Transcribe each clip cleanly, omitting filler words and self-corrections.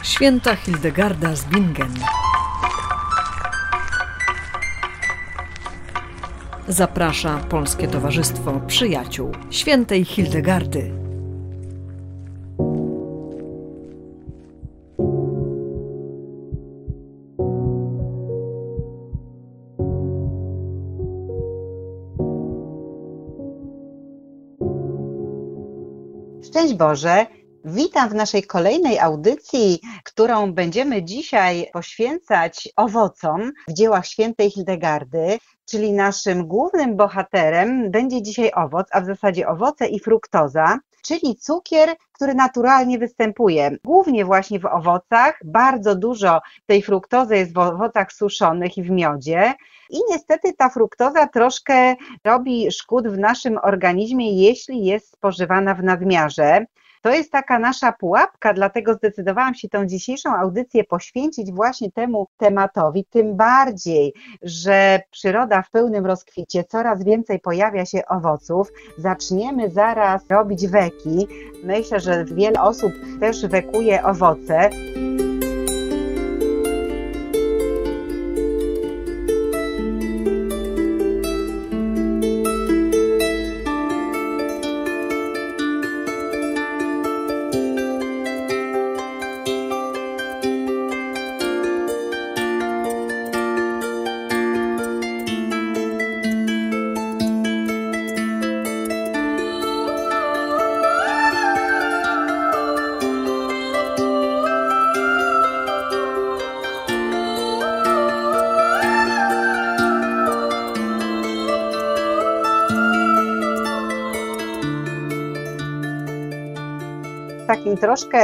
Święta Hildegarda z Bingen. Zaprasza Polskie Towarzystwo Przyjaciół Świętej Hildegardy. Szczęść Boże! Witam w naszej kolejnej audycji, którą będziemy dzisiaj poświęcać owocom w dziełach świętej Hildegardy, czyli naszym głównym bohaterem będzie dzisiaj owoc, a w zasadzie owoce i fruktoza, czyli cukier, który naturalnie występuje głównie właśnie w owocach. Bardzo dużo tej fruktozy jest w owocach suszonych i w miodzie. I niestety ta fruktoza troszkę robi szkód w naszym organizmie, jeśli jest spożywana w nadmiarze. To jest taka nasza pułapka, dlatego zdecydowałam się tą dzisiejszą audycję poświęcić właśnie temu tematowi, tym bardziej, że przyroda w pełnym rozkwicie, coraz więcej pojawia się owoców. Zaczniemy zaraz robić weki. Myślę, że wiele osób też wekuje owoce. Takim troszkę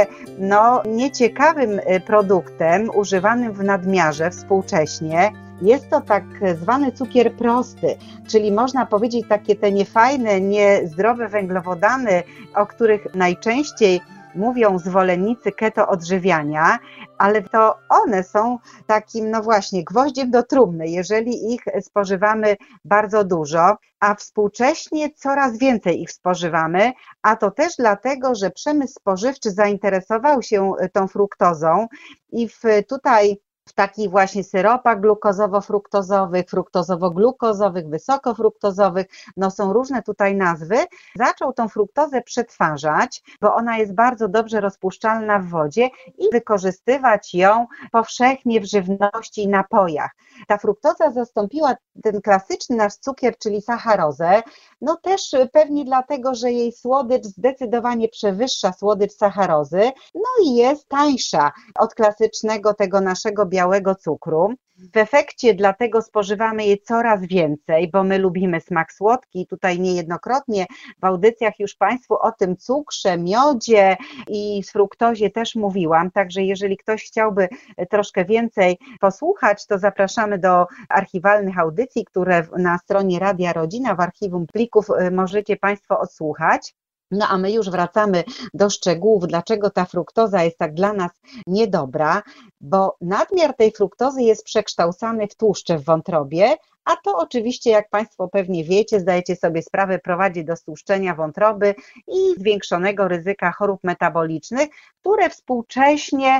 nieciekawym produktem używanym w nadmiarze współcześnie. Jest to tak zwany cukier prosty, czyli można powiedzieć takie te niefajne, niezdrowe węglowodany, o których najczęściej mówią zwolennicy keto odżywiania, ale to one są takim, gwoździem do trumny, jeżeli ich spożywamy bardzo dużo, a współcześnie coraz więcej ich spożywamy, a to też dlatego, że przemysł spożywczy zainteresował się tą fruktozą i tutaj w takich właśnie syropach glukozowo-fruktozowych, fruktozowo-glukozowych, wysokofruktozowych, są różne tutaj nazwy, zaczął tą fruktozę przetwarzać, bo ona jest bardzo dobrze rozpuszczalna w wodzie i wykorzystywać ją powszechnie w żywności i napojach. Ta fruktoza zastąpiła ten klasyczny nasz cukier, czyli sacharozę, też pewnie dlatego, że jej słodycz zdecydowanie przewyższa słodycz sacharozy, i jest tańsza od klasycznego tego naszego białego cukru. W efekcie dlatego spożywamy jej coraz więcej, bo my lubimy smak słodki i tutaj niejednokrotnie w audycjach już Państwu o tym cukrze, miodzie i fruktozie też mówiłam, także jeżeli ktoś chciałby troszkę więcej posłuchać, to zapraszamy do archiwalnych audycji, które na stronie Radia Rodzina w archiwum plików możecie Państwo odsłuchać. A my już wracamy do szczegółów, dlaczego ta fruktoza jest tak dla nas niedobra, bo nadmiar tej fruktozy jest przekształcany w tłuszcze w wątrobie, a to oczywiście, jak Państwo pewnie wiecie, zdajecie sobie sprawę, prowadzi do stłuszczenia wątroby i zwiększonego ryzyka chorób metabolicznych, które współcześnie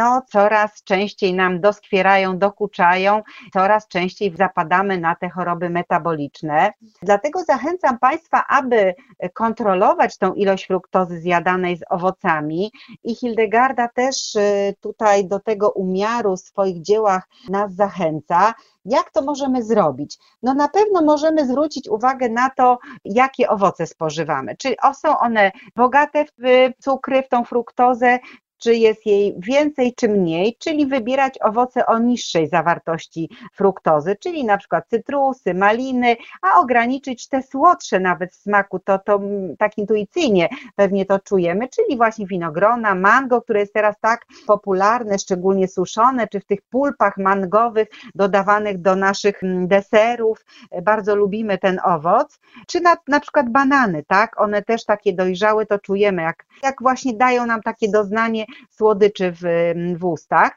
coraz częściej nam doskwierają, dokuczają, coraz częściej zapadamy na te choroby metaboliczne. Dlatego zachęcam Państwa, aby kontrolować tą ilość fruktozy zjadanej z owocami i Hildegarda też tutaj do tego umiaru w swoich dziełach nas zachęca. Jak to możemy zrobić? Na pewno możemy zwrócić uwagę na to, jakie owoce spożywamy. Czy są one bogate w cukry, w tą fruktozę, czy jest jej więcej, czy mniej, czyli wybierać owoce o niższej zawartości fruktozy, czyli na przykład cytrusy, maliny, a ograniczyć te słodsze nawet w smaku, to tak intuicyjnie pewnie to czujemy, czyli właśnie winogrona, mango, które jest teraz tak popularne, szczególnie suszone, czy w tych pulpach mangowych dodawanych do naszych deserów, bardzo lubimy ten owoc, czy na przykład banany, tak, one też takie dojrzałe, to czujemy, jak właśnie dają nam takie doznanie słodyczy w ustach.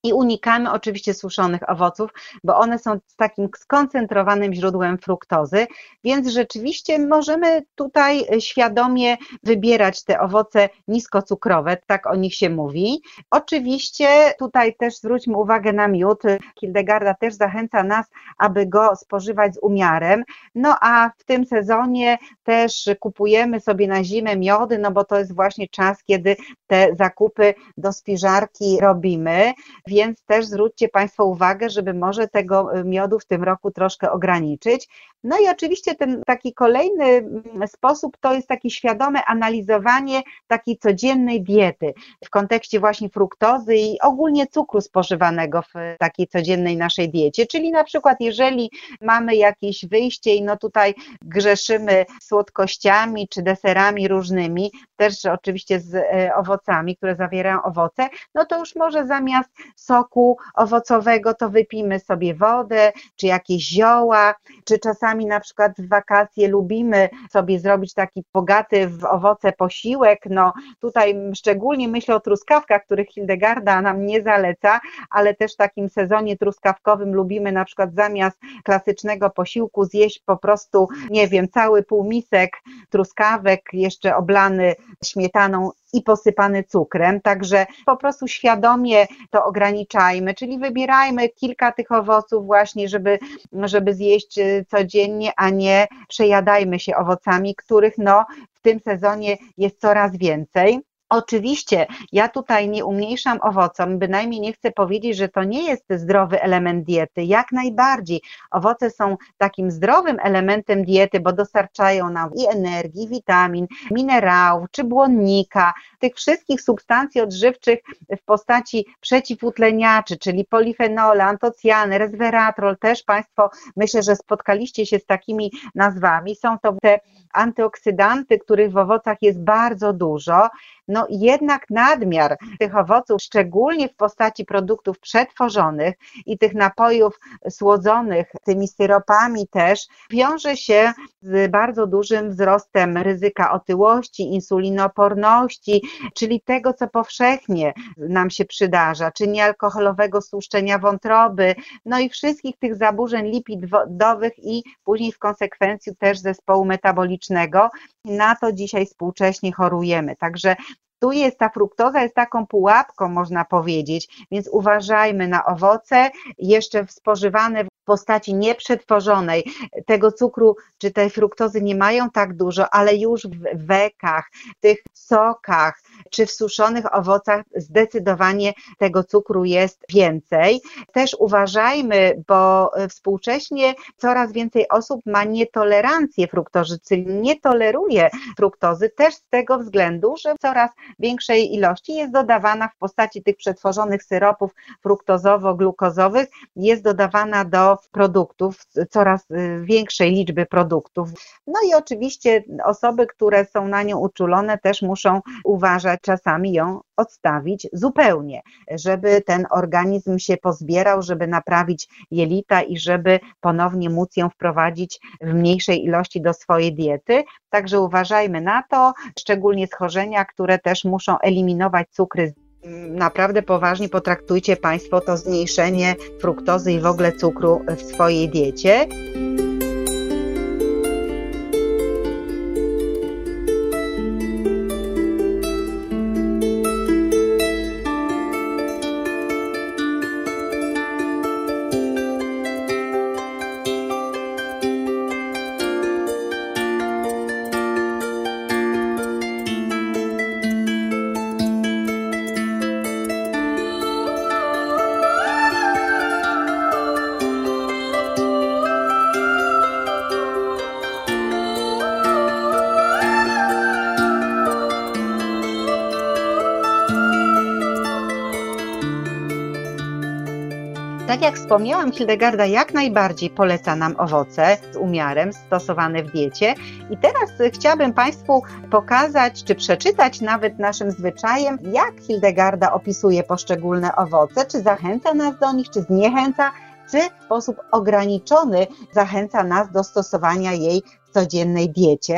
I unikamy oczywiście suszonych owoców, bo one są z takim skoncentrowanym źródłem fruktozy, więc rzeczywiście możemy tutaj świadomie wybierać te owoce niskocukrowe, tak o nich się mówi. Oczywiście tutaj też zwróćmy uwagę na miód. Hildegarda też zachęca nas, aby go spożywać z umiarem. No a w tym sezonie też kupujemy sobie na zimę miody, no bo to jest właśnie czas, kiedy te zakupy do spiżarki robimy. Więc też zwróćcie Państwo uwagę, żeby może tego miodu w tym roku troszkę ograniczyć. No i oczywiście ten taki kolejny sposób to jest takie świadome analizowanie takiej codziennej diety w kontekście właśnie fruktozy i ogólnie cukru spożywanego w takiej codziennej naszej diecie, czyli na przykład jeżeli mamy jakieś wyjście i no tutaj grzeszymy słodkościami czy deserami różnymi, też oczywiście z owocami, które zawierają owoce, no to już może zamiast soku owocowego to wypijmy sobie wodę, czy jakieś zioła, czy czasami na przykład w wakacje lubimy sobie zrobić taki bogaty w owoce posiłek, no tutaj szczególnie myślę o truskawkach, których Hildegarda nam nie zaleca, ale też w takim sezonie truskawkowym lubimy na przykład zamiast klasycznego posiłku zjeść po prostu, nie wiem, cały półmisek truskawek, jeszcze oblany śmietaną i posypany cukrem, także po prostu świadomie to ograniczajmy, czyli wybierajmy kilka tych owoców właśnie, żeby zjeść codziennie, a nie przejadajmy się owocami, których no w tym sezonie jest coraz więcej. Oczywiście ja tutaj nie umniejszam owocom, bynajmniej nie chcę powiedzieć, że to nie jest zdrowy element diety, jak najbardziej. Owoce są takim zdrowym elementem diety, bo dostarczają nam i energii, witamin, minerałów czy błonnika, tych wszystkich substancji odżywczych w postaci przeciwutleniaczy, czyli polifenole, antocjany, resveratrol, też Państwo myślę, że spotkaliście się z takimi nazwami. Są to te antyoksydanty, których w owocach jest bardzo dużo. No jednak nadmiar tych owoców, szczególnie w postaci produktów przetworzonych i tych napojów słodzonych tymi syropami też, wiąże się z bardzo dużym wzrostem ryzyka otyłości, insulinoporności, czyli tego, co powszechnie nam się przydarza, czy niealkoholowego stłuszczenia wątroby, no i wszystkich tych zaburzeń lipidowych i później w konsekwencji też zespołu metabolicznego. Na to dzisiaj współcześnie chorujemy. Także tu jest ta fruktoza, jest taką pułapką, można powiedzieć, więc uważajmy na owoce, jeszcze spożywane w postaci nieprzetworzonej. Tego cukru czy tej fruktozy nie mają tak dużo, ale już w wekach, w tych sokach czy w suszonych owocach zdecydowanie tego cukru jest więcej. Też uważajmy, bo współcześnie coraz więcej osób ma nietolerancję fruktozy, czyli nie toleruje fruktozy też z tego względu, że coraz większej ilości jest dodawana w postaci tych przetworzonych syropów fruktozowo-glukozowych, jest dodawana do produktów, coraz większej liczby produktów. No i oczywiście osoby, które są na nią uczulone, też muszą uważać, czasami ją odstawić zupełnie, żeby ten organizm się pozbierał, żeby naprawić jelita i żeby ponownie móc ją wprowadzić w mniejszej ilości do swojej diety. Także uważajmy na to, szczególnie schorzenia, które też muszą eliminować cukry. Naprawdę poważnie potraktujcie Państwo to zmniejszenie fruktozy i w ogóle cukru w swojej diecie. Tak jak wspomniałam, Hildegarda jak najbardziej poleca nam owoce z umiarem stosowane w diecie. I teraz chciałabym Państwu pokazać, czy przeczytać nawet naszym zwyczajem, jak Hildegarda opisuje poszczególne owoce, czy zachęca nas do nich, czy zniechęca, czy w sposób ograniczony zachęca nas do stosowania jej w codziennej diecie.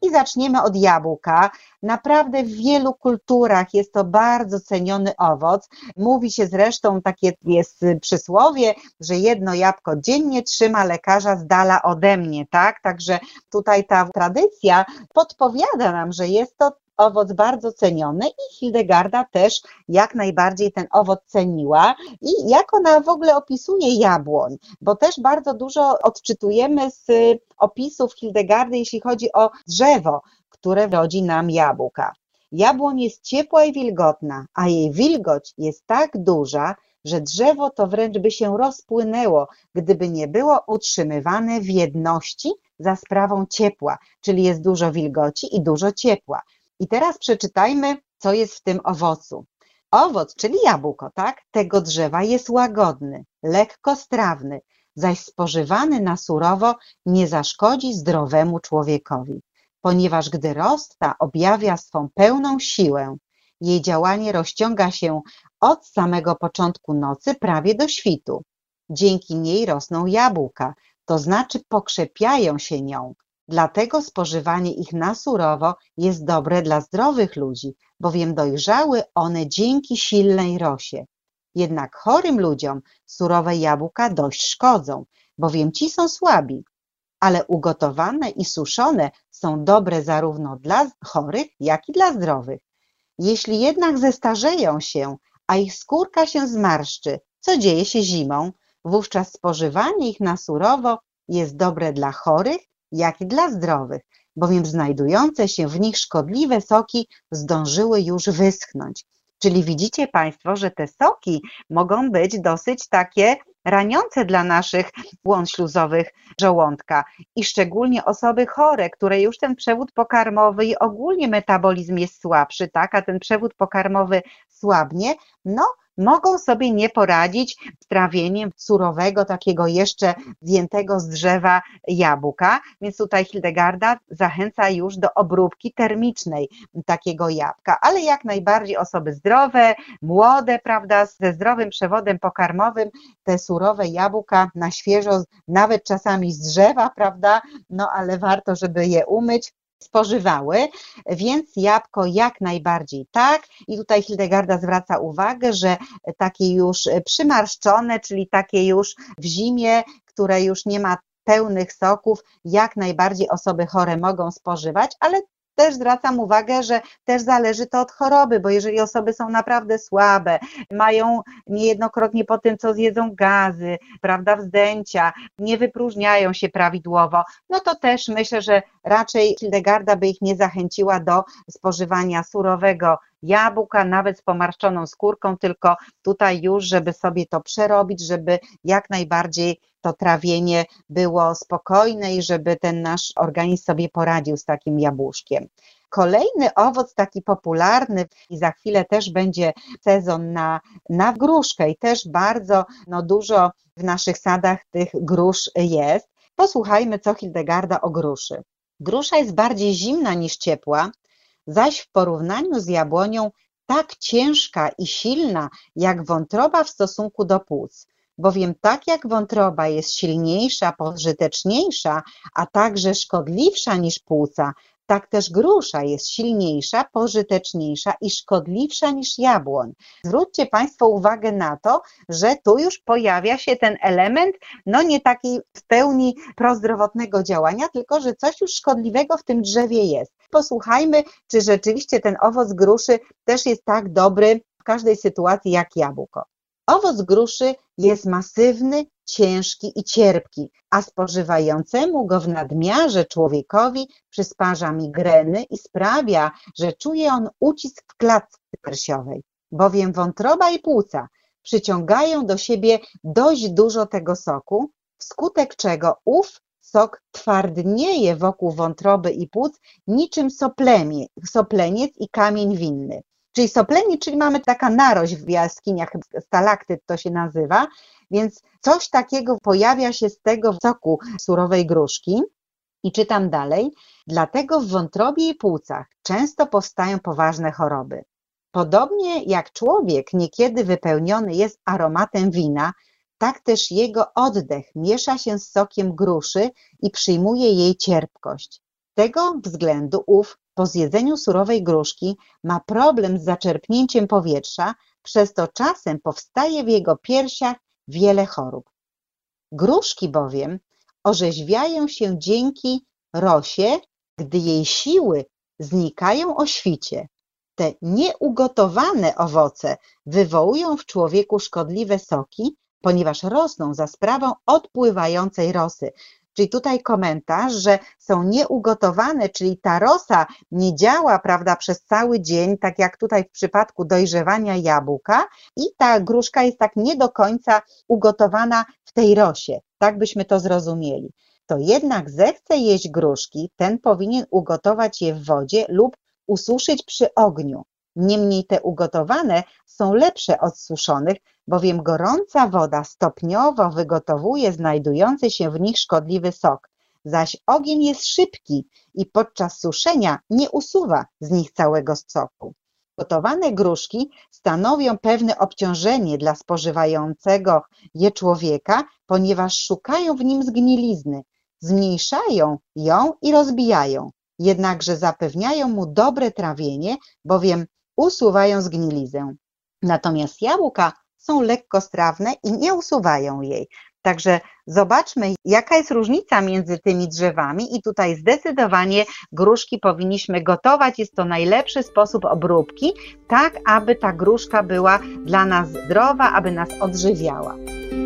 I zaczniemy od jabłka. Naprawdę w wielu kulturach jest to bardzo ceniony owoc. Mówi się zresztą, takie jest przysłowie, że jedno jabłko dziennie trzyma lekarza z dala ode mnie, tak? Także tutaj ta tradycja podpowiada nam, że jest to owoc bardzo ceniony i Hildegarda też jak najbardziej ten owoc ceniła. I jak ona w ogóle opisuje jabłoń, bo też bardzo dużo odczytujemy z opisów Hildegardy, jeśli chodzi o drzewo, które rodzi nam jabłka. Jabłoń jest ciepła i wilgotna, a jej wilgoć jest tak duża, że drzewo to wręcz by się rozpłynęło, gdyby nie było utrzymywane w jedności za sprawą ciepła, czyli jest dużo wilgoci i dużo ciepła. I teraz przeczytajmy, co jest w tym owocu. Owoc, czyli jabłko, tak, tego drzewa jest łagodny, lekkostrawny, zaś spożywany na surowo nie zaszkodzi zdrowemu człowiekowi, ponieważ gdy rostka objawia swą pełną siłę, jej działanie rozciąga się od samego początku nocy prawie do świtu. Dzięki niej rosną jabłka, to znaczy pokrzepiają się nią. Dlatego spożywanie ich na surowo jest dobre dla zdrowych ludzi, bowiem dojrzały one dzięki silnej rosie. Jednak chorym ludziom surowe jabłka dość szkodzą, bowiem ci są słabi, ale ugotowane i suszone są dobre zarówno dla chorych, jak i dla zdrowych. Jeśli jednak zestarzeją się, a ich skórka się zmarszczy, co dzieje się zimą, wówczas spożywanie ich na surowo jest dobre dla chorych, jak i dla zdrowych, bowiem znajdujące się w nich szkodliwe soki zdążyły już wyschnąć. Czyli widzicie Państwo, że te soki mogą być dosyć takie raniące dla naszych błon śluzowych żołądka i szczególnie osoby chore, które już ten przewód pokarmowy i ogólnie metabolizm jest słabszy, tak, a ten przewód pokarmowy słabnie, no mogą sobie nie poradzić z trawieniem surowego, takiego jeszcze zdjętego z drzewa jabłka, więc tutaj Hildegarda zachęca już do obróbki termicznej takiego jabłka, ale jak najbardziej osoby zdrowe, młode, prawda, ze zdrowym przewodem pokarmowym, te surowe jabłka na świeżo, nawet czasami z drzewa, prawda, no ale warto, żeby je umyć, spożywały, więc jabłko jak najbardziej tak. I tutaj Hildegarda zwraca uwagę, że takie już przymarszczone, czyli takie już w zimie, które już nie ma pełnych soków, jak najbardziej osoby chore mogą spożywać, ale też zwracam uwagę, że też zależy to od choroby, bo jeżeli osoby są naprawdę słabe, mają niejednokrotnie po tym, co zjedzą gazy, prawda, wzdęcia, nie wypróżniają się prawidłowo, no to też myślę, że raczej Hildegarda by ich nie zachęciła do spożywania surowego jabłka, nawet z pomarszczoną skórką, tylko tutaj już, żeby sobie to przerobić, żeby jak najbardziej to trawienie było spokojne i żeby ten nasz organizm sobie poradził z takim jabłuszkiem. Kolejny owoc taki popularny i za chwilę też będzie sezon na gruszkę i też bardzo dużo w naszych sadach tych grusz jest. Posłuchajmy, co Hildegarda o gruszy. Grusza jest bardziej zimna niż ciepła, zaś w porównaniu z jabłonią tak ciężka i silna jak wątroba w stosunku do płuc. Bowiem tak jak wątroba jest silniejsza, pożyteczniejsza, a także szkodliwsza niż płuca, tak też grusza jest silniejsza, pożyteczniejsza i szkodliwsza niż jabłoń. Zwróćcie Państwo uwagę na to, że tu już pojawia się ten element, nie taki w pełni prozdrowotnego działania, tylko że coś już szkodliwego w tym drzewie jest. Posłuchajmy, czy rzeczywiście ten owoc gruszy też jest tak dobry w każdej sytuacji jak jabłko. Owoc gruszy jest masywny, ciężki i cierpki, a spożywającemu go w nadmiarze człowiekowi przysparza migreny i sprawia, że czuje on ucisk w klatce piersiowej, bowiem wątroba i płuca przyciągają do siebie dość dużo tego soku, wskutek czego ów sok twardnieje wokół wątroby i płuc niczym sopleniec i kamień winny. Czyli sopleniec, czyli mamy taka narośl w jaskiniach, stalaktyt to się nazywa, więc coś takiego pojawia się z tego soku surowej gruszki. I czytam dalej, dlatego w wątrobie i płucach często powstają poważne choroby. Podobnie jak człowiek niekiedy wypełniony jest aromatem wina, tak też jego oddech miesza się z sokiem gruszy i przyjmuje jej cierpkość. tego względu ów po zjedzeniu surowej gruszki ma problem z zaczerpnięciem powietrza, przez to czasem powstaje w jego piersiach wiele chorób. Gruszki bowiem orzeźwiają się dzięki rosie, gdy jej siły znikają o świcie. Te nieugotowane owoce wywołują w człowieku szkodliwe soki, ponieważ rosną za sprawą odpływającej rosy. Czyli tutaj komentarz, że są nieugotowane, czyli ta rosa nie działa, prawda, przez cały dzień, tak jak tutaj w przypadku dojrzewania jabłka, i ta gruszka jest tak nie do końca ugotowana w tej rosie. Tak byśmy to zrozumieli. To jednak zechce jeść gruszki, ten powinien ugotować je w wodzie lub ususzyć przy ogniu. Niemniej te ugotowane są lepsze od suszonych, bowiem gorąca woda stopniowo wygotowuje znajdujący się w nich szkodliwy sok, zaś ogień jest szybki i podczas suszenia nie usuwa z nich całego soku. Gotowane gruszki stanowią pewne obciążenie dla spożywającego je człowieka, ponieważ szukają w nim zgnilizny, zmniejszają ją i rozbijają, jednakże zapewniają mu dobre trawienie, bowiem usuwają zgnilizę. Natomiast jabłka są lekkostrawne i nie usuwają jej. Także zobaczmy, jaka jest różnica między tymi drzewami i tutaj zdecydowanie gruszki powinniśmy gotować. Jest to najlepszy sposób obróbki, tak aby ta gruszka była dla nas zdrowa, aby nas odżywiała.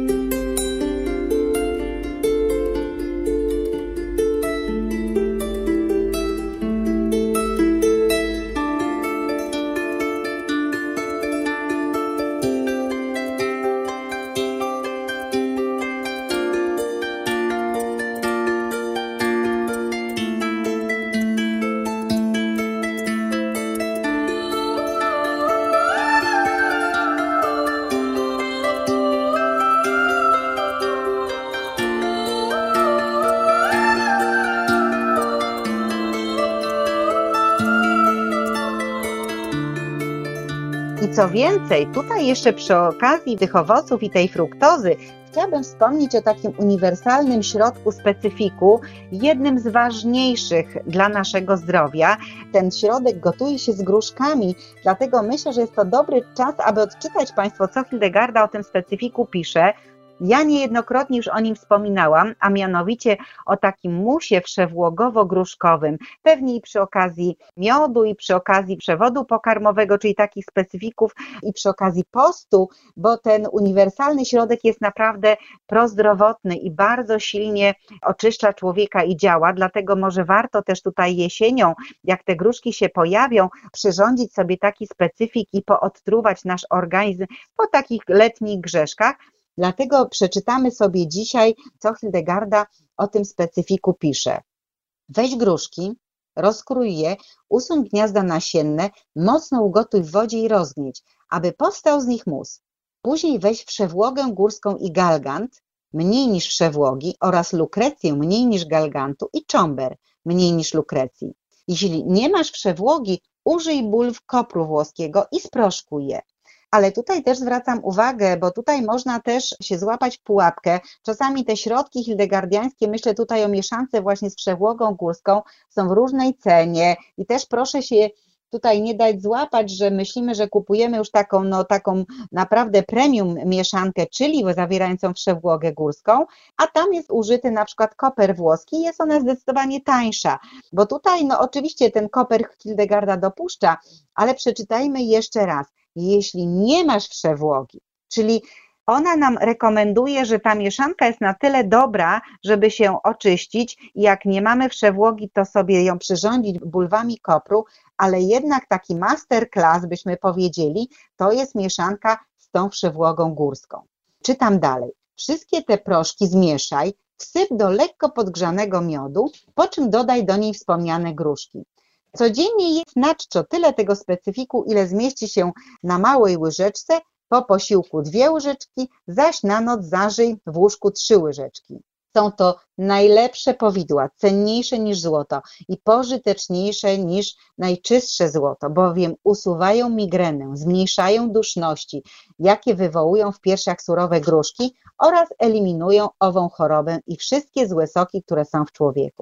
I co więcej, tutaj jeszcze przy okazji tych owoców i tej fruktozy chciałabym wspomnieć o takim uniwersalnym środku specyfiku, jednym z ważniejszych dla naszego zdrowia. Ten środek gotuje się z gruszkami, dlatego myślę, że jest to dobry czas, aby odczytać Państwu, co Hildegarda o tym specyfiku pisze. Ja niejednokrotnie już o nim wspominałam, a mianowicie o takim musie wszewłogowo-gruszkowym, pewnie i przy okazji miodu, i przy okazji przewodu pokarmowego, czyli takich specyfików, i przy okazji postu, bo ten uniwersalny środek jest naprawdę prozdrowotny i bardzo silnie oczyszcza człowieka i działa, dlatego może warto też tutaj jesienią, jak te gruszki się pojawią, przyrządzić sobie taki specyfik i poodtruwać nasz organizm po takich letnich grzeszkach. Dlatego przeczytamy sobie dzisiaj, co Hildegarda o tym specyfiku pisze. Weź gruszki, rozkrój je, usuń gniazda nasienne, mocno ugotuj w wodzie i rozgnieć, aby powstał z nich mus. Później weź wszewłogę górską i galgant, mniej niż wszewłogi, oraz lukrecję mniej niż galgantu i czomber, mniej niż lukrecji. Jeśli nie masz wszewłogi, użyj bulw kopru włoskiego i sproszkuj je. Ale tutaj też zwracam uwagę, bo tutaj można też się złapać w pułapkę. Czasami te środki hildegardiańskie, myślę tutaj o mieszance właśnie z wszewłogą górską, są w różnej cenie i też proszę się tutaj nie dać złapać, że myślimy, że kupujemy już taką naprawdę premium mieszankę, czyli zawierającą wszewłogę górską, a tam jest użyty na przykład koper włoski i jest ona zdecydowanie tańsza, bo tutaj oczywiście ten koper Hildegarda dopuszcza, ale przeczytajmy jeszcze raz. Jeśli nie masz wszewłogi, czyli ona nam rekomenduje, że ta mieszanka jest na tyle dobra, żeby się oczyścić i jak nie mamy wszewłogi, to sobie ją przyrządzić bulwami kopru, ale jednak taki masterclass, byśmy powiedzieli, to jest mieszanka z tą wszewłogą górską. Czytam dalej. Wszystkie te proszki zmieszaj, wsyp do lekko podgrzanego miodu, po czym dodaj do niej wspomniane gruszki. Codziennie jest na czczo tyle tego specyfiku, ile zmieści się na małej łyżeczce, po posiłku 2 łyżeczki, zaś na noc zażyj w łóżku 3 łyżeczki. Są to najlepsze powidła, cenniejsze niż złoto i pożyteczniejsze niż najczystsze złoto, bowiem usuwają migrenę, zmniejszają duszności, jakie wywołują w piersiach surowe gruszki oraz eliminują ową chorobę i wszystkie złe soki, które są w człowieku.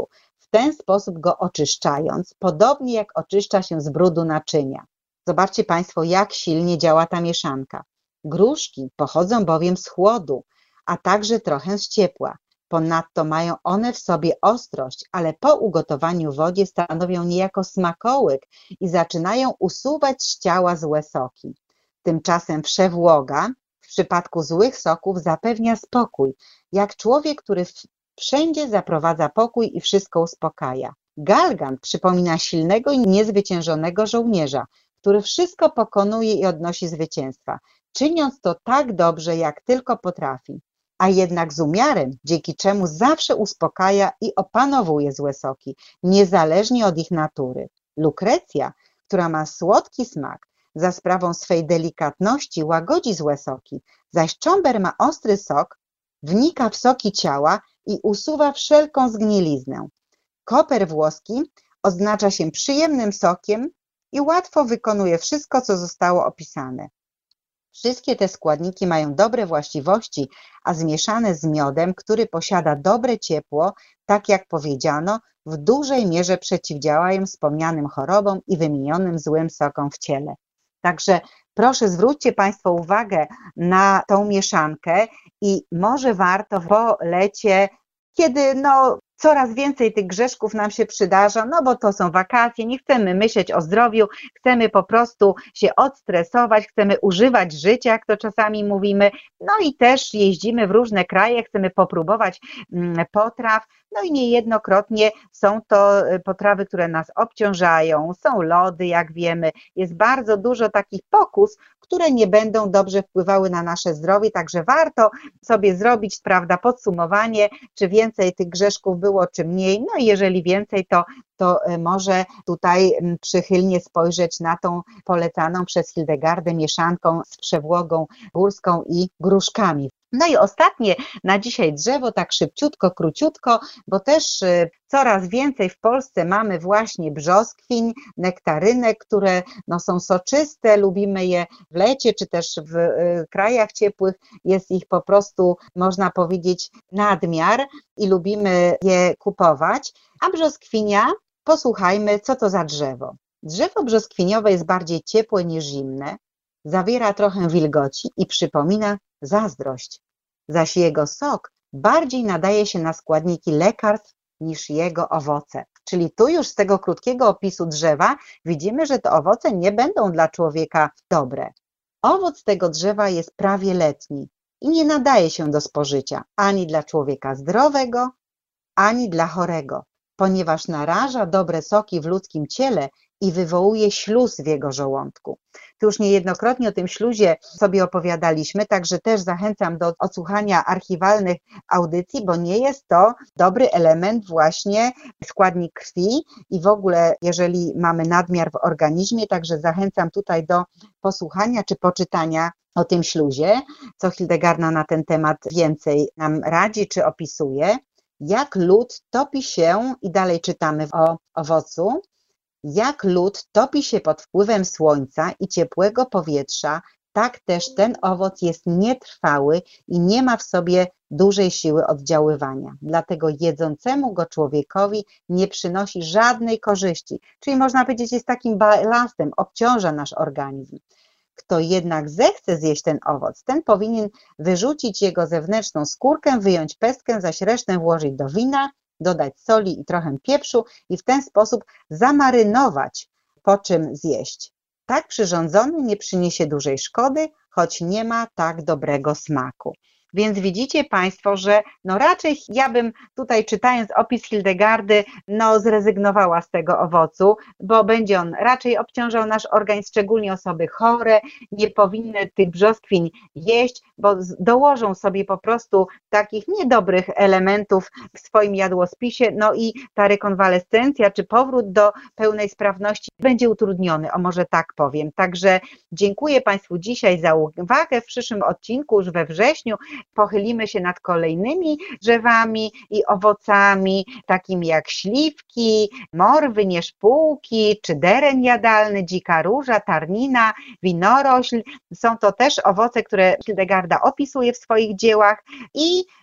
w ten sposób go oczyszczając, podobnie jak oczyszcza się z brudu naczynia. Zobaczcie Państwo, jak silnie działa ta mieszanka. Gruszki pochodzą bowiem z chłodu, a także trochę z ciepła. Ponadto mają one w sobie ostrość, ale po ugotowaniu w wodzie stanowią niejako smakołyk i zaczynają usuwać z ciała złe soki. Tymczasem przewłoga w przypadku złych soków zapewnia spokój, jak człowiek, który wszędzie zaprowadza pokój i wszystko uspokaja. Galgant przypomina silnego i niezwyciężonego żołnierza, który wszystko pokonuje i odnosi zwycięstwa, czyniąc to tak dobrze, jak tylko potrafi, a jednak z umiarem, dzięki czemu zawsze uspokaja i opanowuje złe soki, niezależnie od ich natury. Lukrecja, która ma słodki smak, za sprawą swej delikatności łagodzi złe soki, zaś Czomber ma ostry sok, wnika w soki ciała i usuwa wszelką zgniliznę. Koper włoski oznacza się przyjemnym sokiem i łatwo wykonuje wszystko, co zostało opisane. Wszystkie te składniki mają dobre właściwości, a zmieszane z miodem, który posiada dobre ciepło, tak jak powiedziano, w dużej mierze przeciwdziałają wspomnianym chorobom i wymienionym złym sokom w ciele. Także proszę zwróćcie Państwo uwagę na tą mieszankę i może warto po lecie, kiedy coraz więcej tych grzeszków nam się przydarza, bo to są wakacje, nie chcemy myśleć o zdrowiu, chcemy po prostu się odstresować, chcemy używać życia, jak to czasami mówimy, i też jeździmy w różne kraje, chcemy popróbować potraw, i niejednokrotnie są to potrawy, które nas obciążają, są lody, jak wiemy, jest bardzo dużo takich pokus, które nie będą dobrze wpływały na nasze zdrowie, także warto sobie zrobić, podsumowanie, czy więcej tych grzeszków było, czy mniej, i jeżeli więcej, to może tutaj przychylnie spojrzeć na tą polecaną przez Hildegardę mieszanką z przewłogą górską i gruszkami. I ostatnie na dzisiaj drzewo, tak szybciutko, króciutko, bo też coraz więcej w Polsce mamy właśnie brzoskwiń, nektarynek, które są soczyste, lubimy je w lecie, czy też w krajach ciepłych jest ich po prostu, można powiedzieć, nadmiar i lubimy je kupować. A brzoskwinia, posłuchajmy, co to za drzewo. Drzewo brzoskwiniowe jest bardziej ciepłe niż zimne, zawiera trochę wilgoci i przypomina zazdrość, zaś jego sok bardziej nadaje się na składniki lekarstw niż jego owoce. Czyli tu już z tego krótkiego opisu drzewa widzimy, że te owoce nie będą dla człowieka dobre. Owoc tego drzewa jest prawie letni i nie nadaje się do spożycia ani dla człowieka zdrowego, ani dla chorego, ponieważ naraża dobre soki w ludzkim ciele i wywołuje śluz w jego żołądku. Tu już niejednokrotnie o tym śluzie sobie opowiadaliśmy, także też zachęcam do odsłuchania archiwalnych audycji, bo nie jest to dobry element właśnie składnik krwi i w ogóle jeżeli mamy nadmiar w organizmie, także zachęcam tutaj do posłuchania czy poczytania o tym śluzie, co Hildegarda na ten temat więcej nam radzi czy opisuje. Jak lód topi się, i dalej czytamy o owocu, jak lód topi się pod wpływem słońca i ciepłego powietrza, tak też ten owoc jest nietrwały i nie ma w sobie dużej siły oddziaływania. Dlatego jedzącemu go człowiekowi nie przynosi żadnej korzyści. Czyli można powiedzieć, jest takim balastem, obciąża nasz organizm. Kto jednak zechce zjeść ten owoc, ten powinien wyrzucić jego zewnętrzną skórkę, wyjąć pestkę, zaś resztę włożyć do wina, dodać soli i trochę pieprzu i w ten sposób zamarynować, po czym zjeść. Tak przyrządzony nie przyniesie dużej szkody, choć nie ma tak dobrego smaku. Więc widzicie Państwo, że raczej ja bym tutaj, czytając opis Hildegardy, zrezygnowała z tego owocu, bo będzie on raczej obciążał nasz organizm, szczególnie osoby chore, nie powinny tych brzoskwiń jeść, bo dołożą sobie po prostu takich niedobrych elementów w swoim jadłospisie, i ta rekonwalescencja czy powrót do pełnej sprawności będzie utrudniony, może tak powiem. Także dziękuję Państwu dzisiaj za uwagę. W przyszłym odcinku, już we wrześniu, pochylimy się nad kolejnymi drzewami i owocami, takimi jak śliwki, morwy, nieszpółki, czy deren jadalny, dzika róża, tarnina, winorośl. Są to też owoce, które Hildegarda opisuje w swoich dziełach i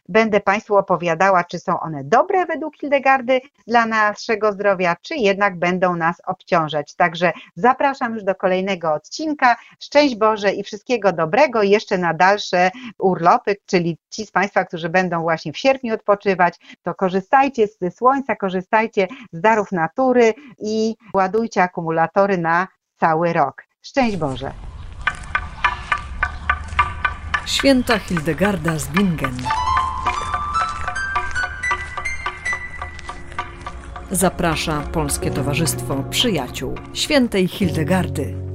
Będę Państwu opowiadała, czy są one dobre według Hildegardy dla naszego zdrowia, czy jednak będą nas obciążać. Także zapraszam już do kolejnego odcinka. Szczęść Boże i wszystkiego dobrego jeszcze na dalsze urlopy, czyli ci z Państwa, którzy będą właśnie w sierpniu odpoczywać, to korzystajcie z słońca, korzystajcie z darów natury i ładujcie akumulatory na cały rok. Szczęść Boże! Święta Hildegarda z Bingen. Zaprasza Polskie Towarzystwo Przyjaciół Świętej Hildegardy.